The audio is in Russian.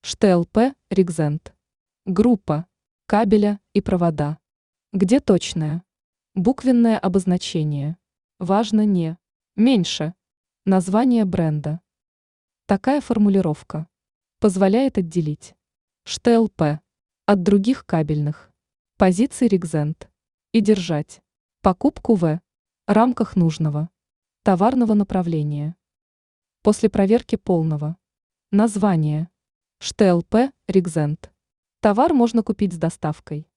ШТЛП «Ригзент». Группа кабеля и провода. Где точное? Буквенное обозначение. Важно не меньше. Название бренда. Такая формулировка позволяет отделить ШТЛП от других кабельных позиций Ригзент и держать покупку в рамках нужного товарного направления. После проверки полного названия ШТЛП «Ригзент» товар можно купить с доставкой.